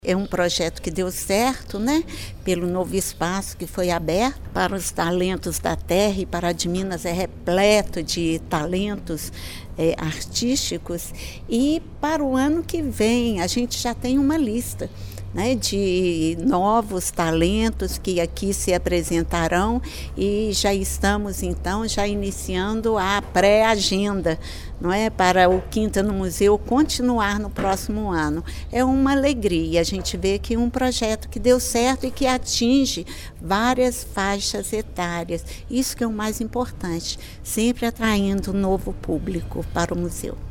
É um projeto que deu certo, né? Pelo novo espaço que foi aberto para os talentos da terra, e Pará de Minas é repleto de talentos artísticos. E para o ano que vem a gente já tem uma lista, né, de novos talentos que aqui se apresentarão, e já estamos então já iniciando a pré-agenda, não é, para o Quinta no Museu continuar no próximo ano. É uma alegria a gente ver que um projeto que deu certo e que atinge várias faixas etárias. Isso que é o mais importante, sempre atraindo um novo público para o museu.